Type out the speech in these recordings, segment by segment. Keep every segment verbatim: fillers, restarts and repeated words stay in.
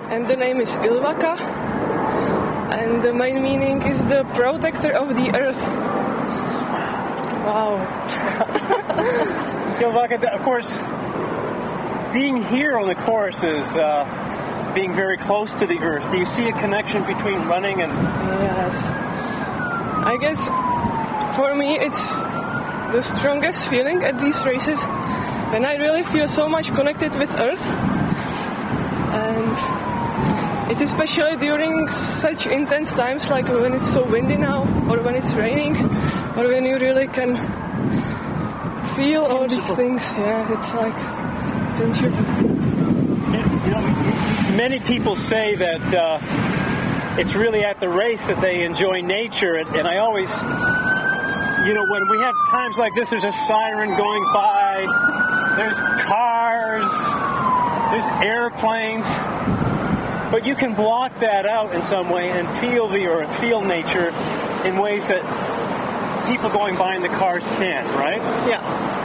and the name is Ilvaka, and the main meaning is the protector of the earth. Wow. Ilvaka, of course, being here on the course is uh, being very close to the earth. Do you see a connection between running and... Yes. I guess for me it's the strongest feeling at these races, and I really feel so much connected with earth. And it's especially during such intense times, like when it's so windy now, or when it's raining, or when you really can feel all these things. Yeah, it's like tangible. You know, many people say that uh, it's really at the race that they enjoy nature, and, and I always, you know, when we have times like this, there's a siren going by, there's cars, there's airplanes, but you can block that out in some way and feel the earth, feel nature in ways that people going by in the cars can't, right? Yeah.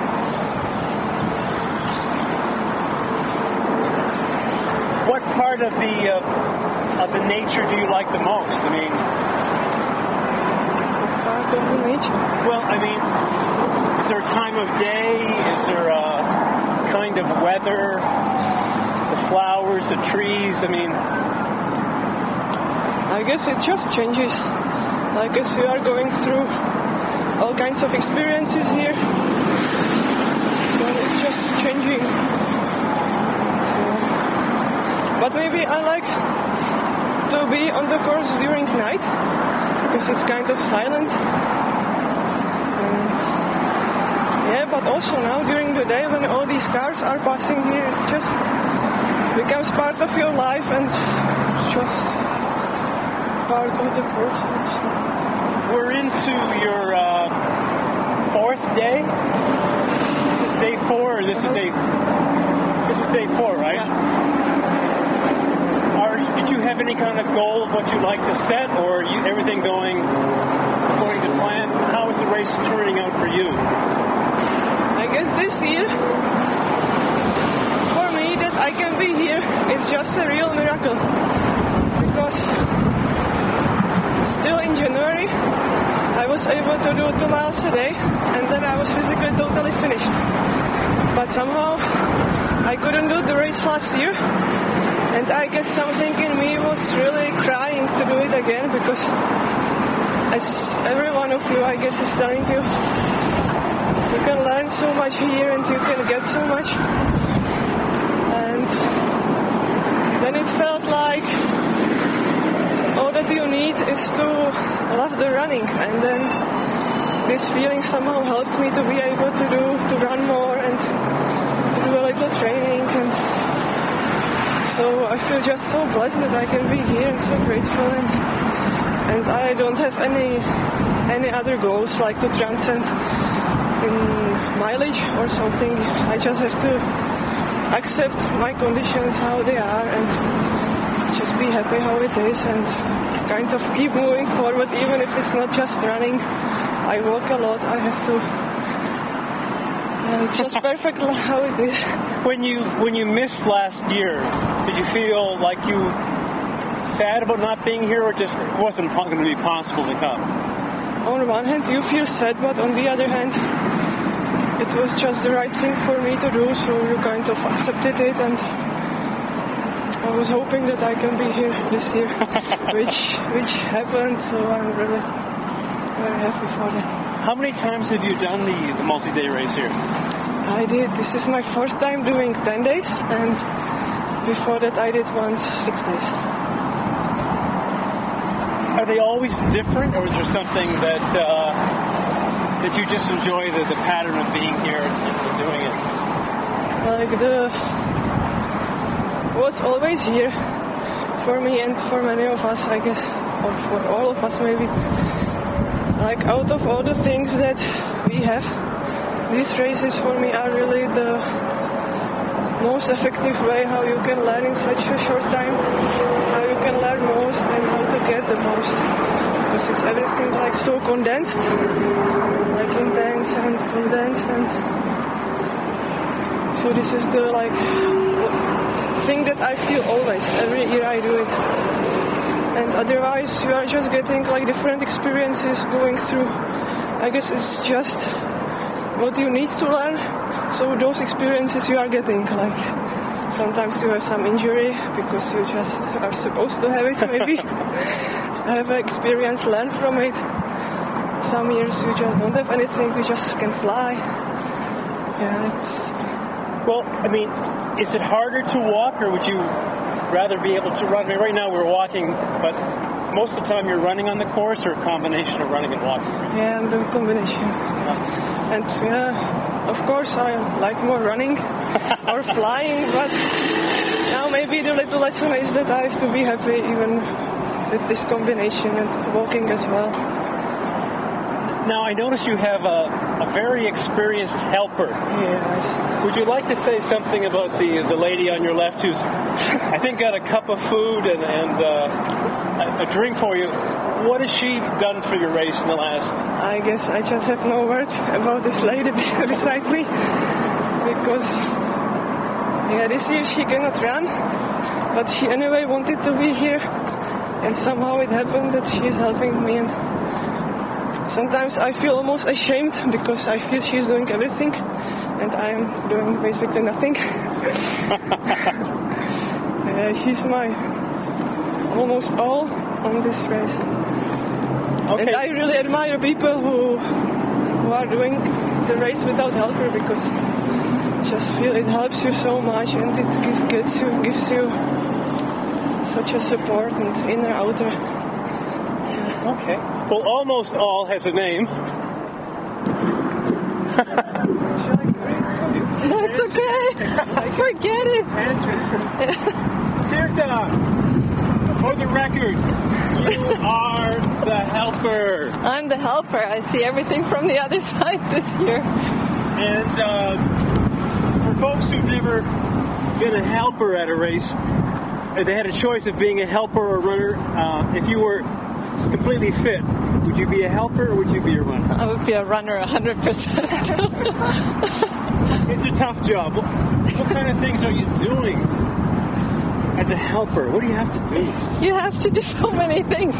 What part of the uh, of the nature do you like the most? I mean, What part of the nature? well, I mean, is there a time of day? Is there a kind of weather? The flowers, the trees, I mean... I guess it just changes. Like as you are going through all kinds of experiences here, then it's just changing. So, but maybe I like to be on the course during night, because it's kind of silent. And yeah, but also now during the day when all these cars are passing here, it's just becomes part of your life, and it's just part of the course also. We're into your uh, fourth day. This is day four, or this is day... This is day four, right? Yeah. Are, did you have any kind of goal of what you'd like to set, or you, everything going according to plan? How is the race turning out for you? I guess this year, for me, that I can be here is just a real miracle. Because still in January, I was able to do two miles a day, and then I was physically totally finished. But somehow, I couldn't do the race last year, and I guess something in me was really crying to do it again, because as every one of you, I guess, is telling you, you can learn so much here and you can get so much. And then it felt like all that you need is to love the running. And then this feeling somehow helped me to be able to do, to run more and to do a little training. And so I feel just so blessed that I can be here and so grateful. And, and I don't have any, any other goals like to transcend in mileage or something. I just have to accept my conditions how they are and just be happy how it is and kind of keep moving forward, even if it's not just running. I walk a lot. I have to. Uh, it's just perfect how it is. When you when you missed last year, did you feel like you sad about not being here, or just it wasn't going to be possible to come? On one hand, you feel sad, but on the other hand, it was just the right thing for me to do, so you kind of accepted it, and I was hoping that I can be here this year, which which happened, so I'm really very happy for that. How many times have you done the, the multi-day race here? I did. This is my fourth time doing ten days, and before that I did once six days. Are they always different, or is there something that uh, that you just enjoy the, the pattern of being here and, and doing it? Like the what's always here for me and for many of us, I guess, or for all of us maybe. Like out of all the things that we have, these races for me are really the most effective way how you can learn in such a short time, how you can learn most and how to get the most, because it's everything like so condensed, like intense and condensed, and so this is the like thing that I feel always, every year I do it. And otherwise you are just getting like different experiences going through. I guess it's just what you need to learn. So those experiences you are getting, like sometimes you have some injury because you just are supposed to have it, maybe. Have experience, learn from it. Some years you just don't have anything, you just can fly. Yeah, it's... Well, I mean, is it harder to walk, or would you rather be able to run? I mean, right now we're walking, but most of the time you're running on the course, or a combination of running and walking? Yeah, I'm doing combination. Yeah. And yeah, of course I like more running or flying, but now maybe the little lesson is that I have to be happy even with this combination and walking as well. Now, I notice you have a, a very experienced helper. Yes. Would you like to say something about the the lady on your left who's, I think, got a cup of food and, and uh, a, a drink for you? What has she done for your race in the last? I guess I just have no words about this lady beside me. Because, yeah, this year she cannot run. But she anyway wanted to be here. And somehow it happened that she is helping me. And sometimes I feel almost ashamed because I feel she's doing everything and I'm doing basically nothing. Yeah, she's my almost all on this race. Okay. And I really admire people who who are doing the race without helper, because I just feel it helps you so much and it gives, gets you, gives you such a support and inner outer. Okay. Well, almost all has a name. No, it's okay. Forget it. Tirta, for the record, you are the helper. I'm the helper. I see everything from the other side this year. And uh, for folks who've never been a helper at a race, they had a choice of being a helper or a runner. Uh, if you were completely fit, would you be a helper or would you be a runner? I would be a runner one hundred percent. It's a tough job. What, what kind of things are you doing as a helper? What do you have to do? You have to do so many things.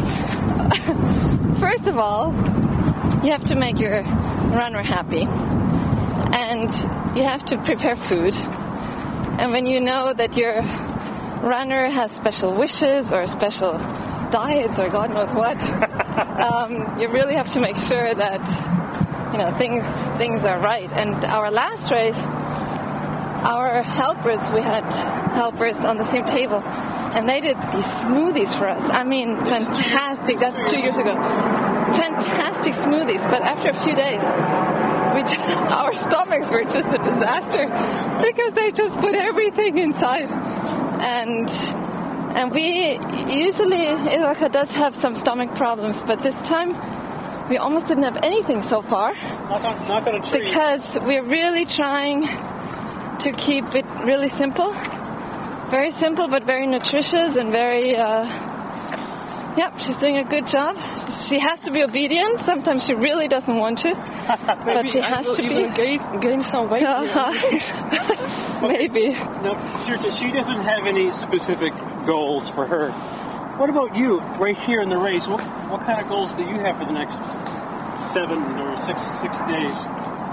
First of all, you have to make your runner happy. And you have to prepare food. And when you know that your runner has special wishes or special diets or God knows what, um, you really have to make sure that, you know, things things are right. And our last race, our helpers, we had helpers on the same table, and they did these smoothies for us. I mean, fantastic. That's two years ago. Fantastic smoothies. But after a few days, we just, our stomachs were just a disaster because they just put everything inside. And and we usually, Ilaka does have some stomach problems, but this time we almost didn't have anything so far. Not on, not on a tree. Because we're really trying to keep it really simple. Very simple, but very nutritious and very, uh, yeah, she's doing a good job. She has to be obedient. Sometimes she really doesn't want to, but she has to be. Gain, gain some weight. Uh-huh. Maybe. Now, Tirta, she doesn't have any specific goals for her. What about you, right here in the race? What, what kind of goals do you have for the next seven or six six days?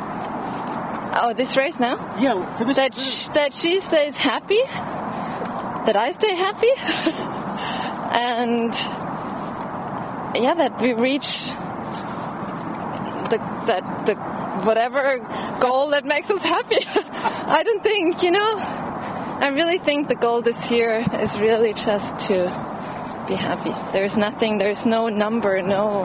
Oh, this race now? Yeah, for this. That sh- that she stays happy, that I stay happy, and yeah, that we reach the that the whatever goal that makes us happy. I don't think, you know, I really think the goal this year is really just to be happy. There's nothing, there's no number, no,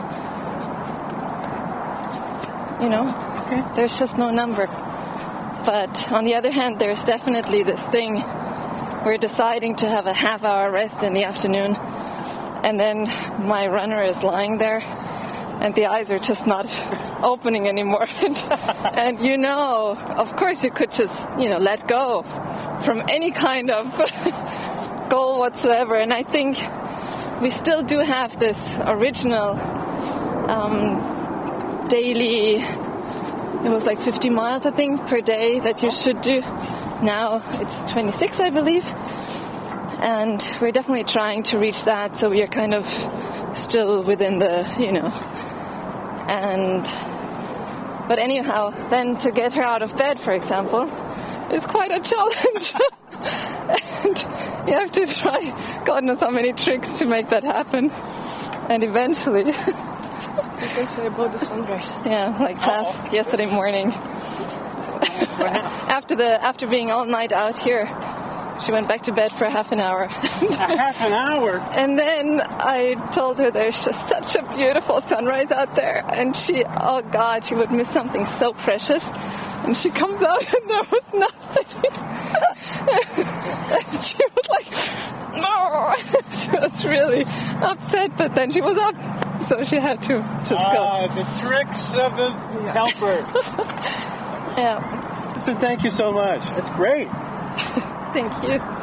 you know, okay. There's just no number. But on the other hand, there's definitely this thing. We're deciding to have a half hour rest in the afternoon, and then my runner is lying there and the eyes are just not opening anymore. and, and you know, of course you could just, you know, let go from any kind of goal whatsoever. And I think we still do have this original um, daily, it was like fifty miles, I think, per day that you should do. Now it's twenty-six, I believe. And we're definitely trying to reach that, so we are kind of still within the, you know. And, but anyhow, then to get her out of bed, for example, is quite a challenge. And you have to try God knows how many tricks to make that happen. And eventually... You can say about the sunrise. Yeah, like last oh, yesterday morning. after the after being all night out here, she went back to bed for half an hour. A half an hour? And then I told her there's just such a beautiful sunrise out there. And she, oh God, she would miss something so precious. And she comes out and there was nothing. And she was like, no. She was really upset, but then she was up. So she had to just ah, go. Ah, the tricks of the helper. Yeah. So thank you so much. That's great. Thank you.